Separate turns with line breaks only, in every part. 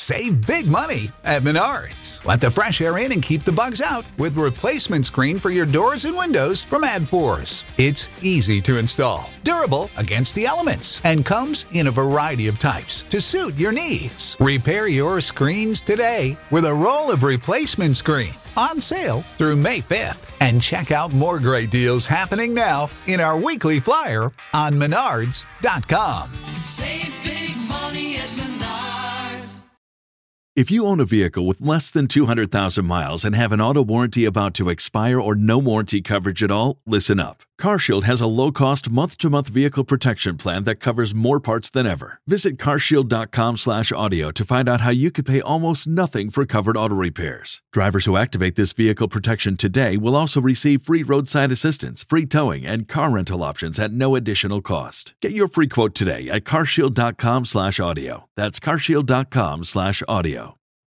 Save big money at Menards. Let the fresh air in and keep the bugs out with replacement screen for your doors and windows from AdForce. It's easy to install, durable against the elements, and comes in a variety of types to suit your needs. Repair your screens today with a roll of replacement screen on sale through May 5th. And check out more great deals happening now in our weekly flyer on Menards.com.
Save big money at Menards.
If you own a vehicle with less than 200,000 miles and have an auto warranty about to expire or no warranty coverage at all, listen up. CarShield has a low-cost month-to-month vehicle protection plan that covers more parts than ever. Visit carshield.com/audio to find out how you could pay almost nothing for covered auto repairs. Drivers who activate this vehicle protection today will also receive free roadside assistance, free towing, and car rental options at no additional cost. Get your free quote today at carshield.com/audio. That's carshield.com/audio.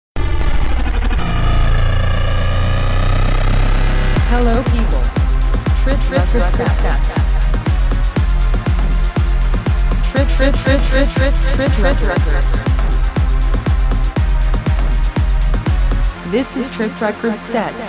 Hello people. Trip sets. Trip records. This is Trip Record Sets.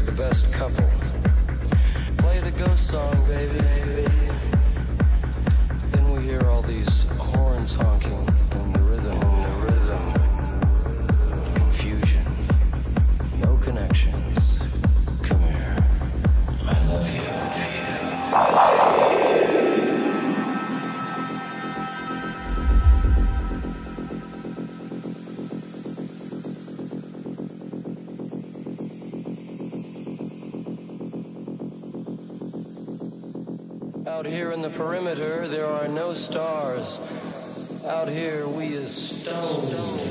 the best couple. Play the ghost song, baby. Then we hear all these horns honking and the rhythm. Confusion. No connections. Come here. I love you. Out here in the perimeter, there are no stars. Out here, we is stone.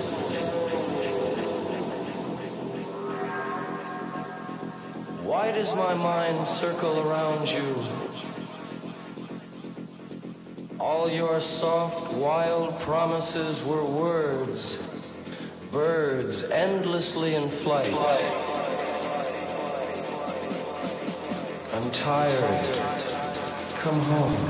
Why does my mind circle around you? All your soft, wild promises were words, birds endlessly in flight. I'm tired. Come home.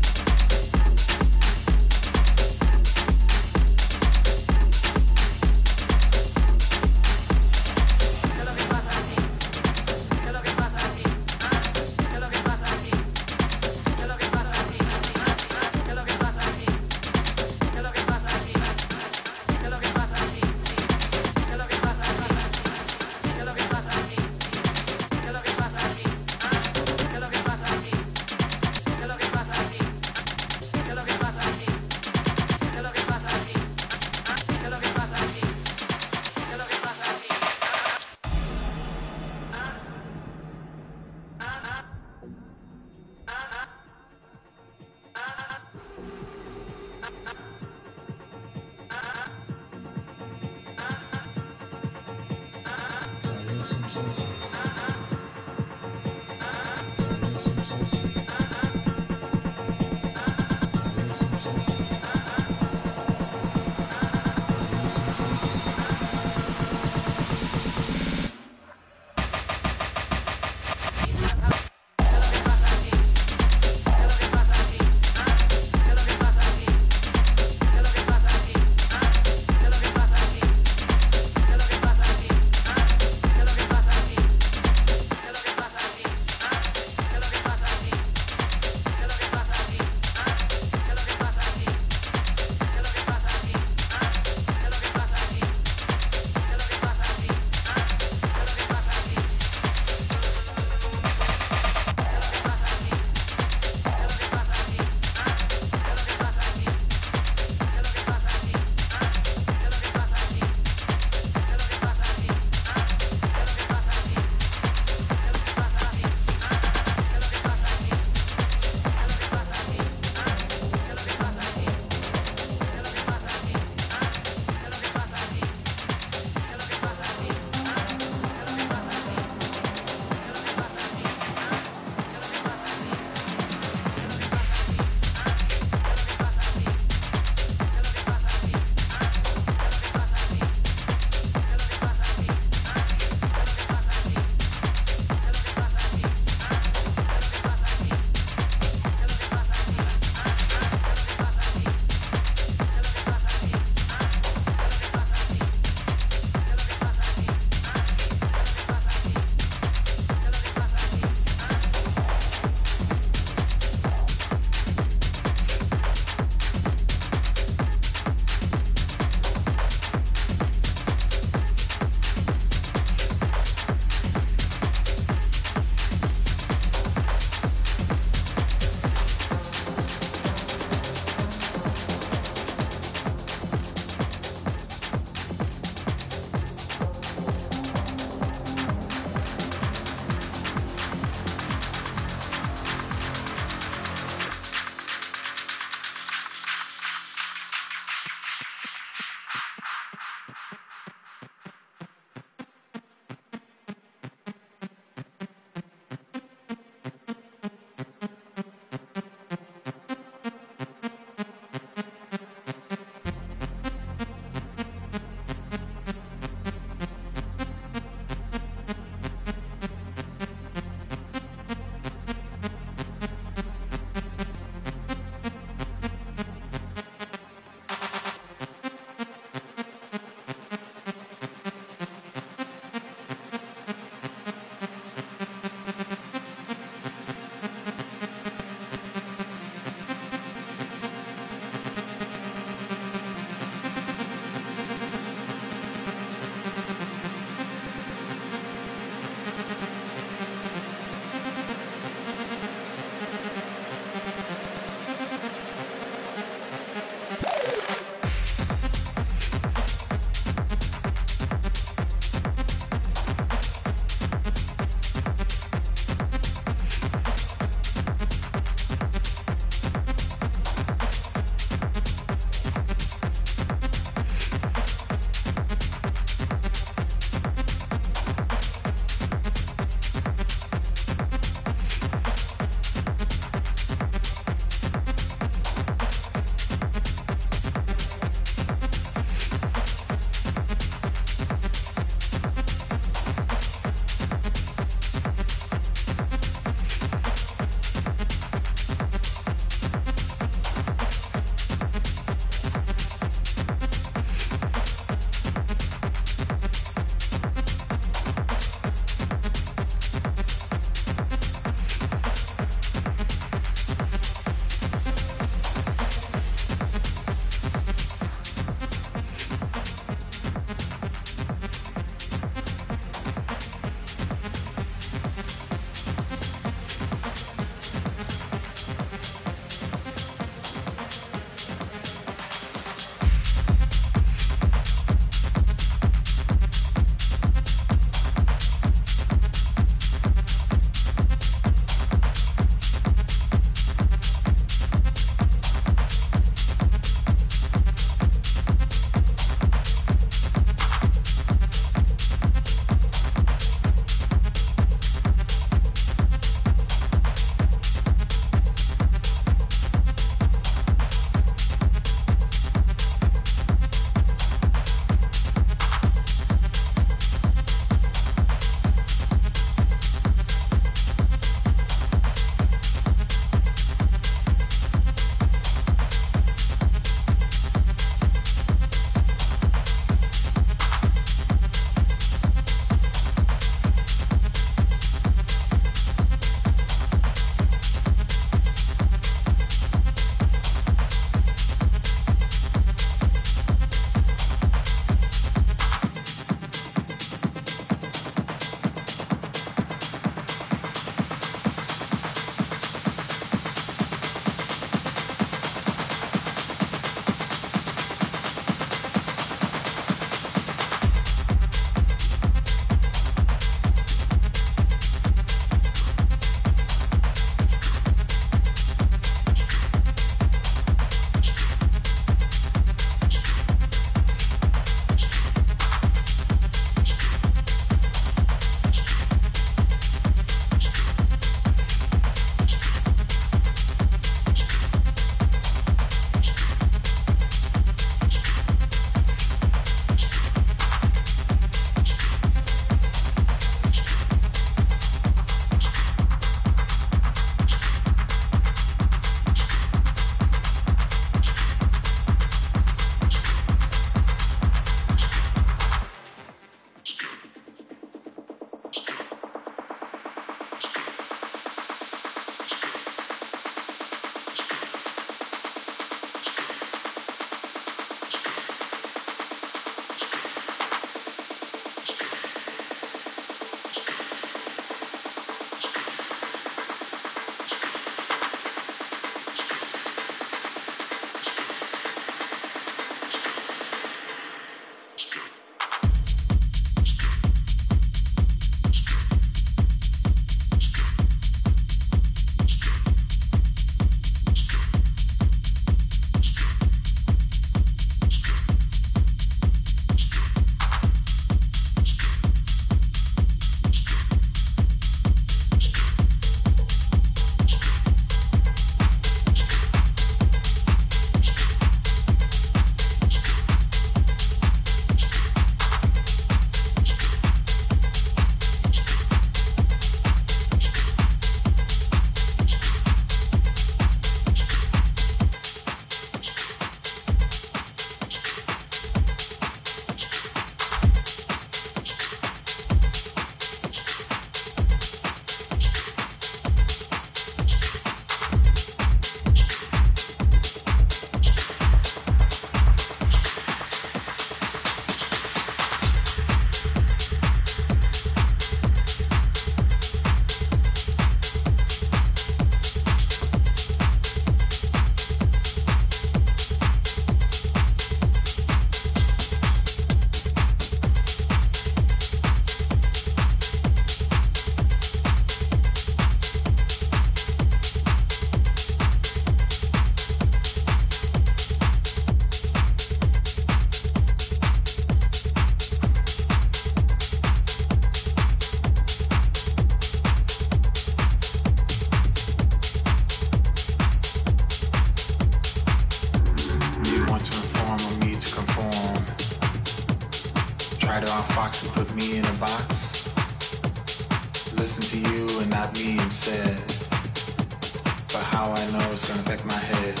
off Fox and put me in a box. Listen to you and not me instead. But how I know it's gonna affect my head.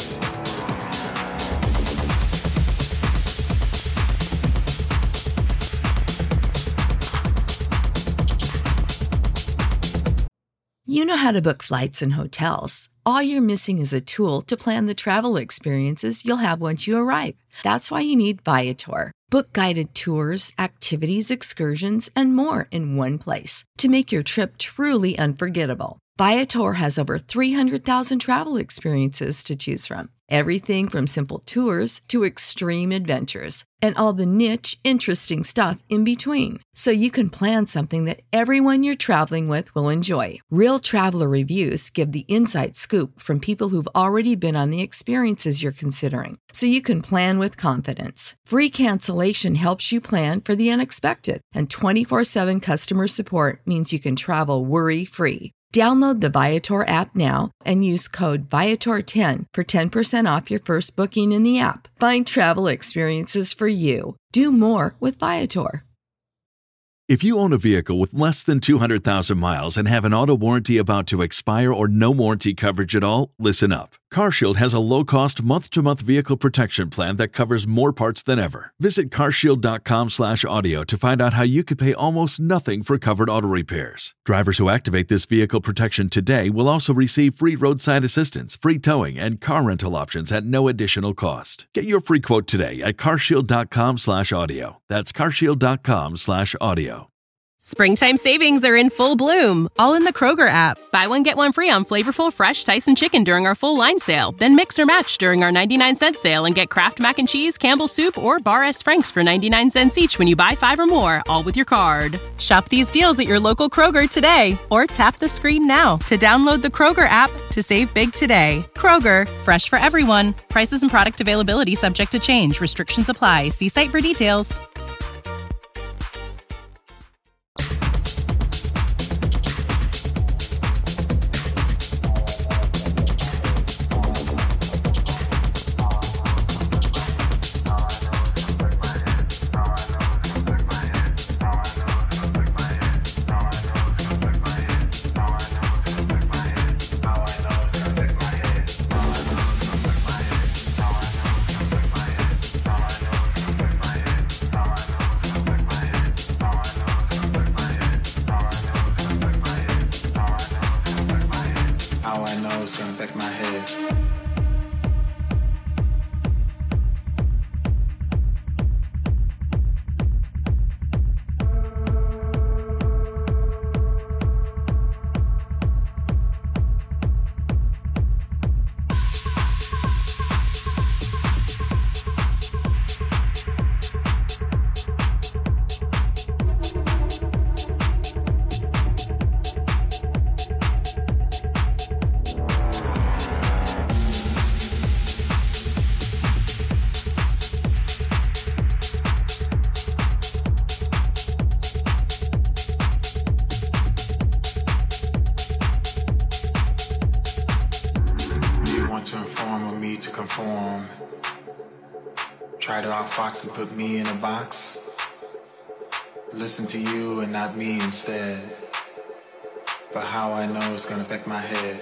You know how to book flights and hotels. All you're missing is a tool to plan the travel experiences you'll have once you arrive. That's why you need Viator. Book guided tours, activities, excursions, and more in one place to make your trip truly unforgettable. Viator has over 300,000 travel experiences to choose from. Everything from simple tours to extreme adventures and all the niche, interesting stuff in between. So you can plan something that everyone you're traveling with will enjoy. Real traveler reviews give the inside scoop from people who've already been on the experiences you're considering. So you can plan with confidence. Free cancellation helps you plan for the unexpected. And 24/7 customer support means you can travel worry-free. Download the Viator app now and use code Viator10 for 10% off your first booking in the app. Find travel experiences for you. Do more with Viator.
If you own a vehicle with less than 200,000 miles and have an auto warranty about to expire or no warranty coverage at all, listen up. CarShield has a low-cost month-to-month vehicle protection plan that covers more parts than ever. Visit carshield.com/audio to find out how you could pay almost nothing for covered auto repairs. Drivers who activate this vehicle protection today will also receive free roadside assistance, free towing, and car rental options at no additional cost. Get your free quote today at carshield.com/audio. That's carshield.com/audio.
Springtime savings are in full bloom, all in the Kroger app. Buy one, get one free on flavorful, fresh Tyson chicken during our full line sale. Then mix or match during our 99-cent sale and get Kraft Mac and Cheese, Campbell's Soup, or Bar S. Frank's for 99 cents each when you buy 5 or more, all with your card. Shop these deals at your local Kroger today, or tap the screen now to download the Kroger app to save big today. Kroger, fresh for everyone. Prices and product availability subject to change. Restrictions apply. See site for details.
Try to outfox and put me in a box. Listen to you and not me instead. But how I know it's gonna affect my head.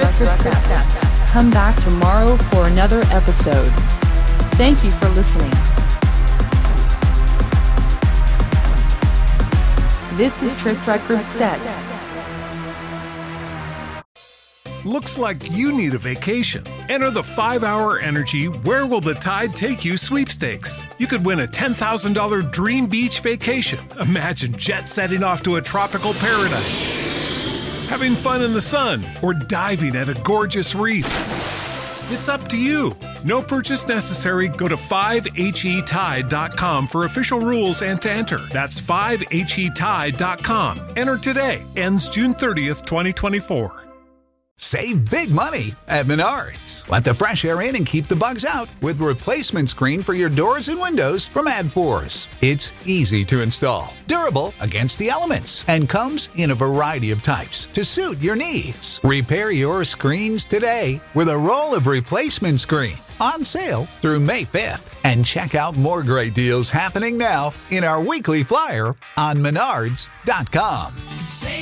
Record Sets. Come back tomorrow for another episode. Thank you for listening. This is Trip Record Set.
Looks like you need a vacation. Enter the 5-Hour Energy Where Will the Tide Take You sweepstakes. You could win a $10,000 dream beach vacation. Imagine jet setting off to a tropical paradise, having fun in the sun, or diving at a gorgeous reef. It's up to you. No purchase necessary. Go to 5HETide.com for official rules and to enter. That's 5HETide.com. Enter today. Ends June 30th, 2024.
Save big money at Menards. Let the fresh air in and keep the bugs out with replacement screen for your doors and windows from AdForce. It's easy to install, durable against the elements, and comes in a variety of types to suit your needs. Repair your screens today with a roll of replacement screen on sale through May 5th. And check out more great deals happening now in our weekly flyer on Menards.com.
Save